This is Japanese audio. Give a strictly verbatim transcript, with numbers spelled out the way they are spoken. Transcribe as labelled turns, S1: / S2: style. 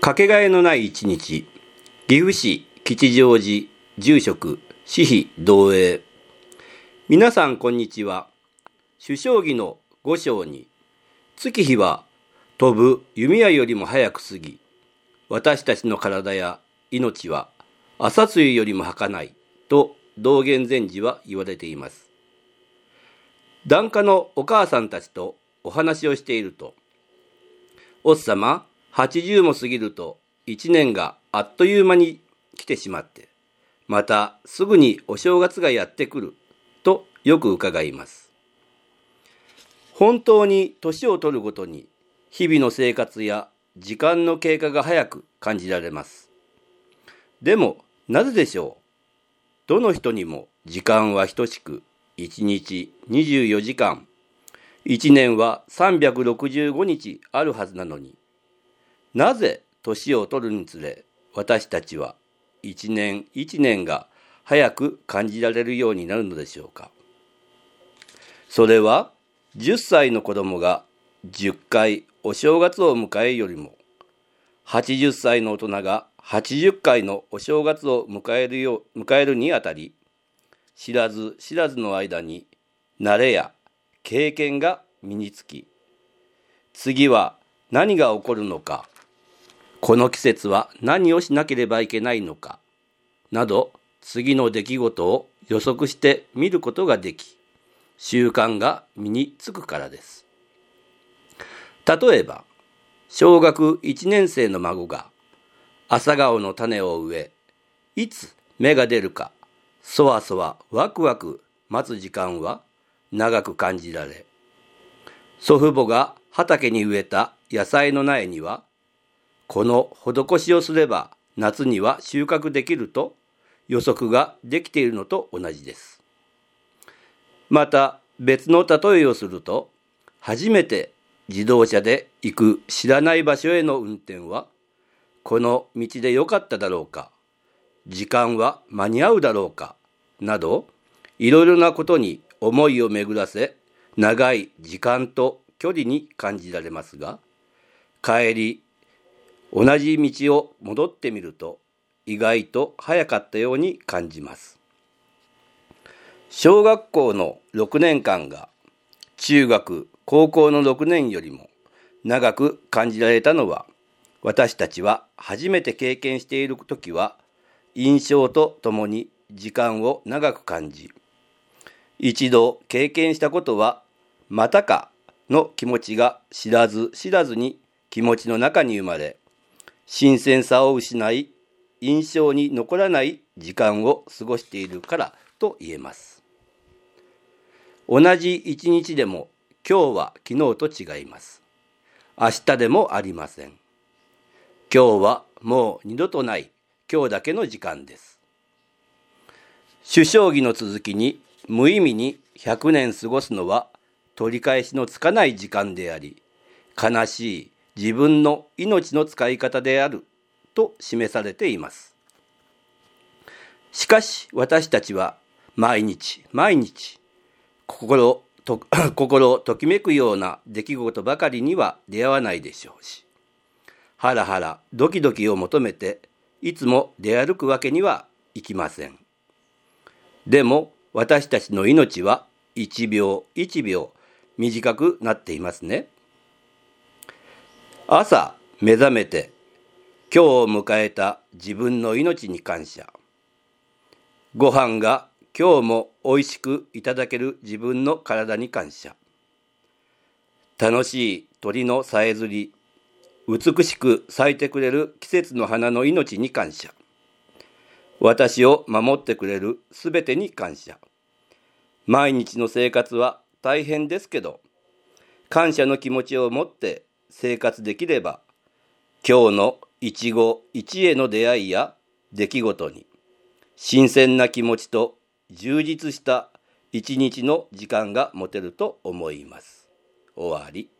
S1: かけがえのない一日。岐阜市吉祥寺住職私費同栄。皆さんこんにちは。主将棋の五章に、月日は飛ぶ弓矢よりも早く過ぎ、私たちの体や命は朝露よりも儚いと道元禅師は言われています。檀家のお母さんたちとお話をしていると、おっさまはちじゅうも過ぎると一年があっという間に来てしまって、またすぐにお正月がやってくるとよく伺います。本当に年を取るごとに日々の生活や時間の経過が早く感じられます。でもなぜでしょう。どの人にも時間は等しく、いちにちにじゅうよじかん、いちねんはさんびゃくろくじゅうごにちあるはずなのに、なぜ年を取るにつれ私たちは一年一年が早く感じられるようになるのでしょうか。それはじゅっさいの子供がじゅっかいお正月を迎えるよりも、はちじゅっさいの大人がはちじゅっかいのお正月を迎えるよ迎えるにあたり、知らず知らずの間に慣れや経験が身につき、次は何が起こるのか、この季節は何をしなければいけないのかなど、次の出来事を予測して見ることができ、習慣が身につくからです。例えば小学いちねん生の孫が朝顔の種を植え、いつ芽が出るかそわそわワクワク待つ時間は長く感じられ、祖父母が畑に植えた野菜の苗には、この施しをすれば夏には収穫できると予測ができているのと同じです。また別の例えをすると、初めて自動車で行く知らない場所への運転は、この道でよかっただろうか、時間は間に合うだろうかなど、いろいろなことに思いを巡らせ、長い時間と距離に感じられますが、帰り同じ道を戻ってみると意外と早かったように感じます。小学校のろくねんかんが中学高校のろくねんよりも長く感じられたのは、私たちは初めて経験しているときは印象とともに時間を長く感じ、一度経験したことはまたかの気持ちが知らず知らずに気持ちの中に生まれ、新鮮さを失い印象に残らない時間を過ごしているからと言えます。同じ一日でも今日は昨日と違います。明日でもありません。今日はもう二度とない今日だけの時間です。主将棋の続きに、無意味にひゃくねん過ごすのは取り返しのつかない時間であり、悲しい自分の命の使い方であると示されています。しかし私たちは毎日毎日心と心ときめくような出来事ばかりには出会わないでしょうし、ハラハラドキドキを求めていつも出歩くわけにはいきません。でも私たちの命はいちびょういちびょう短くなっていますね。朝目覚めて今日を迎えた自分の命に感謝。ご飯が今日もおいしくいただける自分の体に感謝。楽しい鳥のさえずり、美しく咲いてくれる季節の花の命に感謝。私を守ってくれるすべてに感謝。毎日の生活は大変ですけど、感謝の気持ちを持って生活できれば、今日の一期一会の出会いや出来事に新鮮な気持ちと充実した一日の時間が持てると思います。終わり。